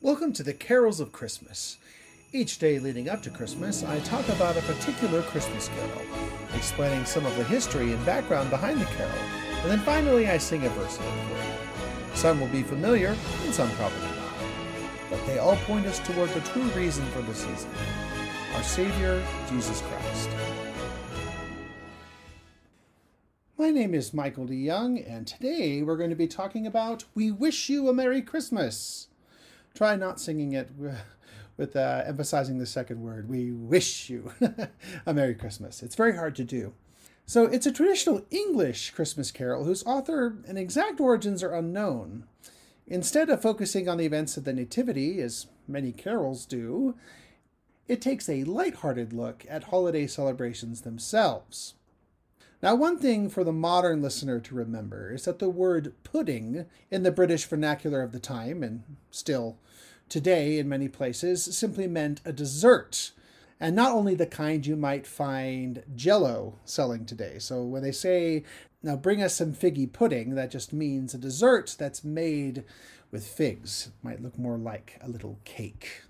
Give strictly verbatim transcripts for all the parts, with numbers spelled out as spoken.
Welcome to the Carols of Christmas. Each day leading up to Christmas, I talk about a particular Christmas carol, explaining some of the history and background behind the carol, and then finally I sing a verse of it for you. Some will be familiar, and some probably not. But they all point us toward the true reason for the season, our Savior, Jesus Christ. My name is Michael D. Young, and today we're going to be talking about We Wish You a Merry Christmas. Try not singing it with uh, emphasizing the second word. We wish you a Merry Christmas. It's very hard to do. So it's a traditional English Christmas carol whose author and exact origins are unknown. Instead of focusing on the events of the Nativity, as many carols do, it takes a lighthearted look at holiday celebrations themselves. Now, one thing for the modern listener to remember is that the word pudding in the British vernacular of the time, and still today in many places, simply meant a dessert, and not only the kind you might find Jell-O selling today. So when they say, now bring us some figgy pudding, that just means a dessert that's made with figs. It might look more like a little cake.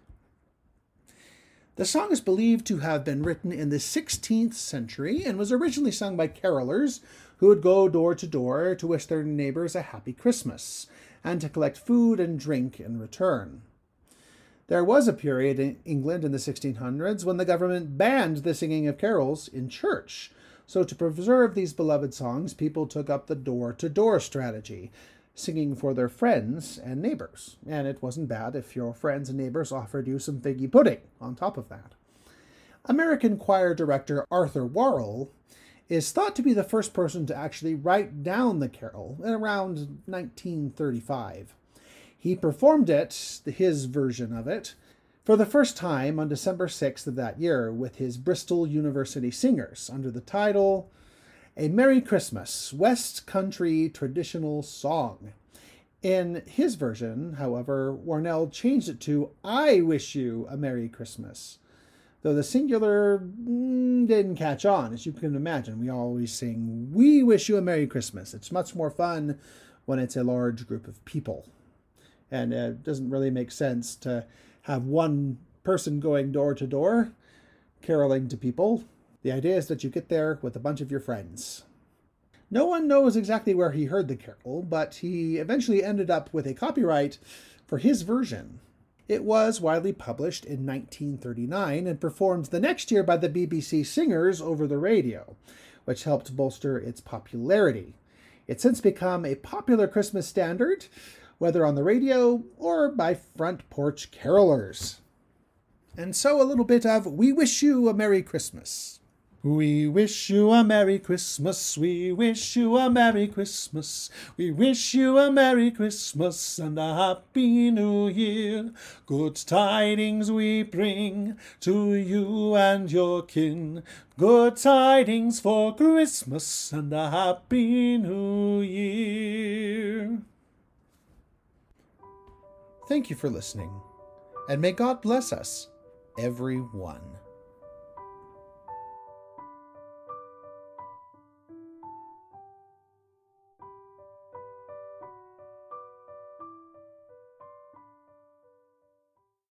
The song is believed to have been written in the sixteenth century and was originally sung by carolers who would go door to door to wish their neighbors a happy Christmas and to collect food and drink in return. There was a period in England in the sixteen hundreds when the government banned the singing of carols in church. So to preserve these beloved songs, people took up the door-to-door strategy, singing for their friends and neighbors. And it wasn't bad if your friends and neighbors offered you some figgy pudding on top of that. American choir director Arthur Warrell is thought to be the first person to actually write down the carol in around nineteen thirty-five. He performed it, his version of it, for the first time on December sixth of that year with his Bristol University Singers under the title A Merry Christmas, West Country Traditional Song. In his version, however, Warrell changed it to I Wish You a Merry Christmas. Though the singular mm, didn't catch on, as you can imagine. We always sing, We Wish You a Merry Christmas. It's much more fun when it's a large group of people. And it doesn't really make sense to have one person going door to door, caroling to people. The idea is that you get there with a bunch of your friends. No one knows exactly where he heard the carol, but he eventually ended up with a copyright for his version. It was widely published in nineteen thirty-nine and performed the next year by the B B C Singers over the radio, which helped bolster its popularity. It's since become a popular Christmas standard, whether on the radio or by front porch carolers. And so a little bit of We Wish You a Merry Christmas. We wish you a Merry Christmas, we wish you a Merry Christmas, we wish you a Merry Christmas and a Happy New Year. Good tidings we bring to you and your kin, good tidings for Christmas and a Happy New Year. Thank you for listening, and may God bless us, everyone.